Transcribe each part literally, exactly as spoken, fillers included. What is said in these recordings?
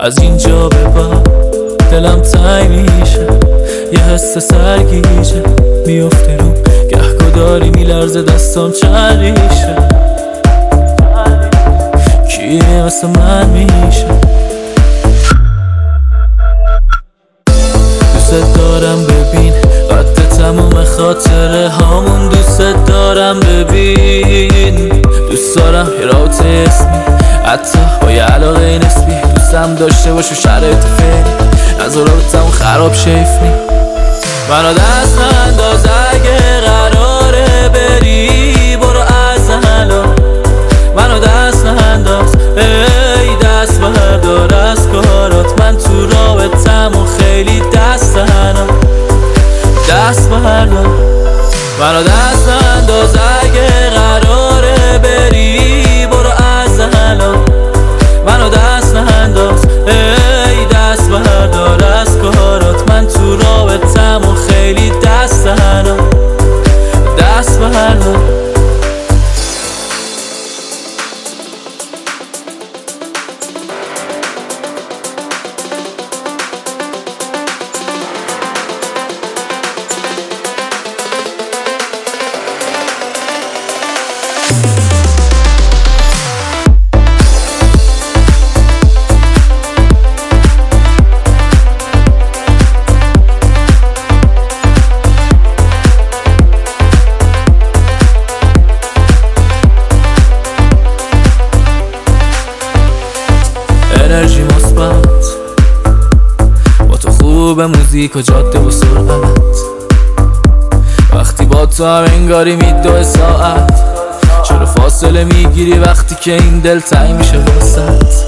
از اینجا به بعد دلم تنگ میشه، یه حس سرگیجه میفته رو گهگداری میلرزه دستام چند ریشه. کیه مثل من میشه؟ دوست دارم ببین قد تموم خاطره هامون، دوست دارم ببین، دوست دارم یه رابطه اسمی حتی با یه علاقه نسبی، دوستم داشته باش و شرایط فعلی از رابطمون خراب شیفنی. منو دست ننداز اگه قراره بری، برو از الان منو دست ننداز، ای دست بردار از کارات، من تو رابطمون خیلی دست تنها، دست بردار. منو دست ننداز اگه قراره بری، برو از الان منو دست ننداز، ای دست بردار از کارات، من تو رابطمون خیلی دست تنها، دست بردار. انرژی مثبت با تو خوب، موزیک و جاده و سرعت، وقتی با تو هم انگاری میدوه ساعت، چرا فاصله میگیری وقتی که این دل تنگ میشه واسط.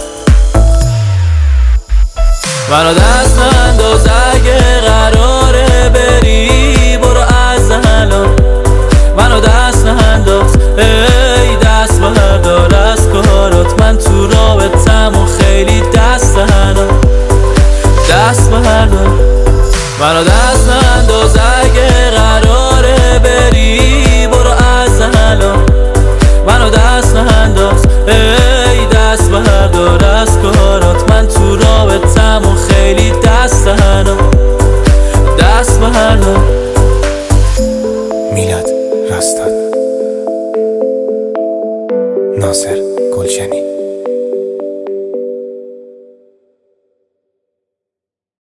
منو دست ننداز اگه قراره بری، برو از الان منو دست ننداز، ای دست بردار از کارات، من تو رابطمون خیلی دست تنها، دست بردار. منو دست ننداز اگه قراره بری، برو از الان منو دست ننداز، ای دست بردار از کارات، من تو رابطمون خیلی دست تنها، دست بردار. میلاد راستاد، ناصر گلشنی.